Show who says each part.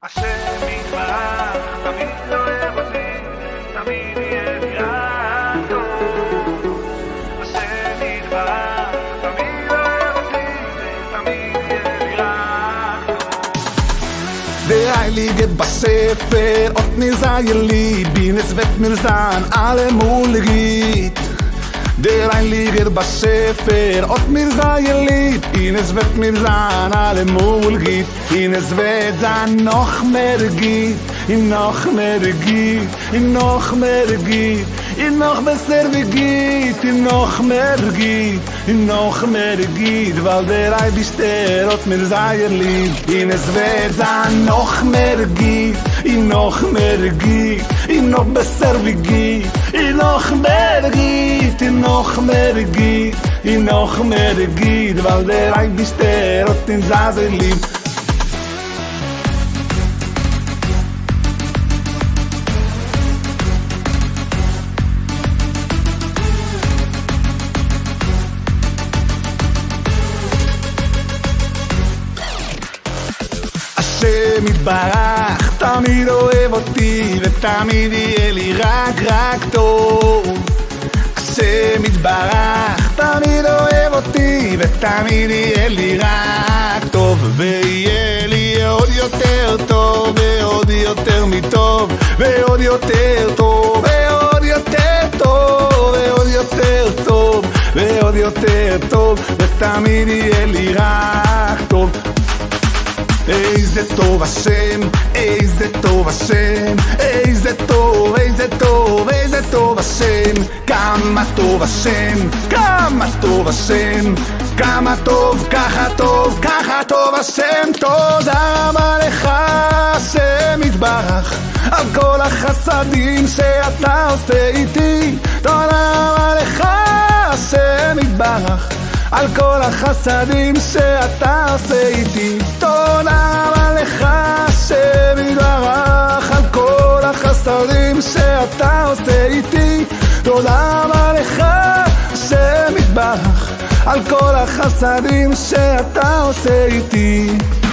Speaker 1: השם יתברך, תמיד אוהב אותי, תמיד יהיה לי רק טוב. השם יתברך, תמיד אוהב אותי, תמיד יהיה לי רק טוב.
Speaker 2: Der Heilige Sefer hat mir sein Lieb, es wird mir sein allemal geht. Der Heilige Sefer hat mir sein Lieb, es wird mir sein allemal geht. Es wird sein noch mehr geht, noch mehr geht, noch mehr geht, noch besser geht, noch mehr geht, noch mehr geht, weil der Heilige hat mir sein Lieb. Es wird sein noch mehr geht, noch mehr geht, noch besser geht, noch mehr geht, noch mehr geht, noch mehr geht, weil der Heilige hat mir sein Lieb. השם יתברך, תמיד אוהב אותי ותמיד יהיה לי רק טוב. השם יתברך, תמיד אוהב אותי ותמיד יהיה לי רק טוב, ויהיה לי עוד יותר טוב ועוד יותר מטוב, ועוד יותר טוב ועוד יותר טוב ועוד יותר טוב ועוד יותר טוב, ותמיד יהיה לי רק טוב. איזה טוב השם, איזה טוב השם, איזה טוב, איזה טוב, איזה טוב השם, כמה טוב השם, כמה טוב השם, כמה טוב, ככה טוב, ככה טוב השם. תודה רבה לך השם יתברך על כל החסדים שאתה עושה איתי. תודה רבה לך השם יתברך על כל החסדים שאתה עושה איתי. תודה רבה לך השם יתברך על כל החסדים שאתה עושה איתי. תודה רבה לך השם יתברך על כל החסדים שאתה עושה איתי.